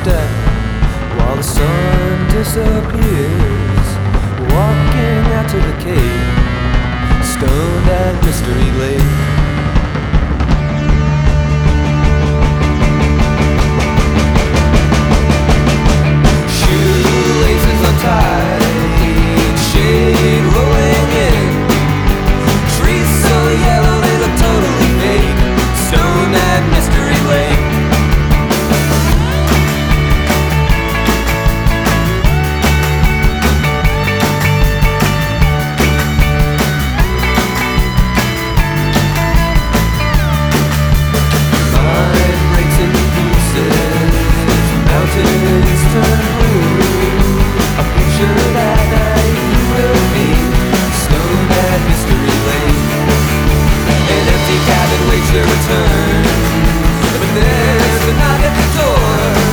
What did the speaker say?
step while the sun disappears. Walking out to the cave, stoned at Mystery Lake. Shoelaces untied, shade rolling in. Trees so yellow they look totally fake. Stoned at Mystery Lake. Mountains turn blue. A picture that I will be stoned at Mystery Lake. An empty cabin waits your return, but there's a knock at the door.